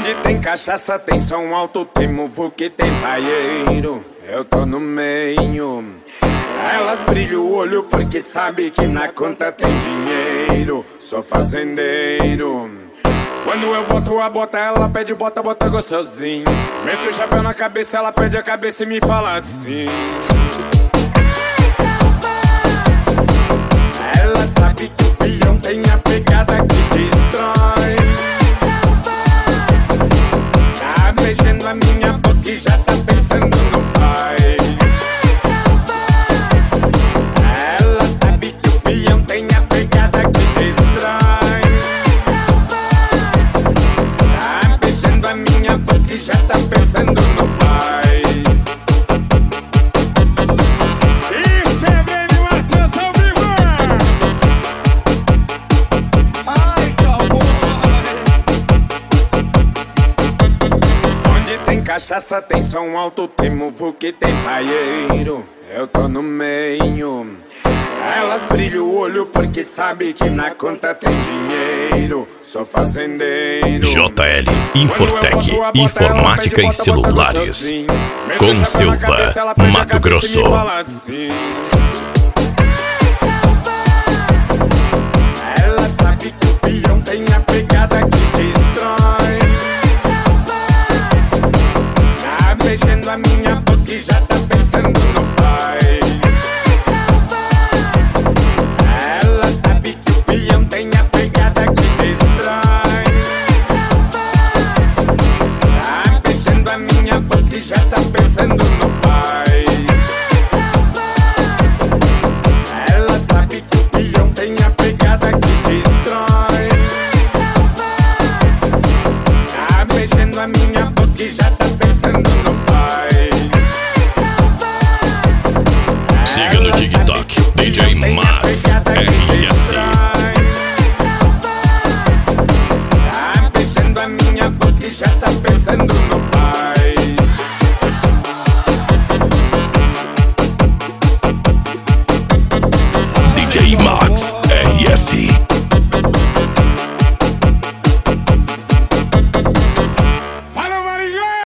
Onde tem cachaça, tem som alto, tem muvu que tem paieiro. Eu tô no meio. Elas brilham o olho porque sabe que na conta tem dinheiro. Sou fazendeiro. Quando eu boto a bota, ela pede bota, bota gostosinho. Meto o chapéu na cabeça, ela perde a cabeça e me fala assim. Ela sabe que o peão tem a pegada que destrói. Tá beijando a minha boca e já tá pensando no pai. Ela sabe que o peão tem a pegada que destrói. Tá beijando a minha boca e já tá pensando no pai. Isso é bem no atenção viva. Ai, Onde tem cachaça, tem som alto, tem muvu que tem paieiro. Eu tô no meio. Elas brilham o olho porque sabe que na conta tem dinheiro. Sou fazendeiro. JL Infotec, informática e celulares. Com Silva, Mato Grosso. Ela sabe que o peão tem a pegada que destrói. Tá beijando a minha boca e já tá pensando no pai. Ela sabe que o peão tem a pegada que destrói. Tá beijando a minha boca e já tá pensando no pai. Ela sabe que o peão tem a pegada que destrói. Tá beijando a minha boca e já tá pensando no pai. Siga no TikTok, DJ Max RS. Tá beijando a minha boca e já tá pensando no pai. DJ Max RS.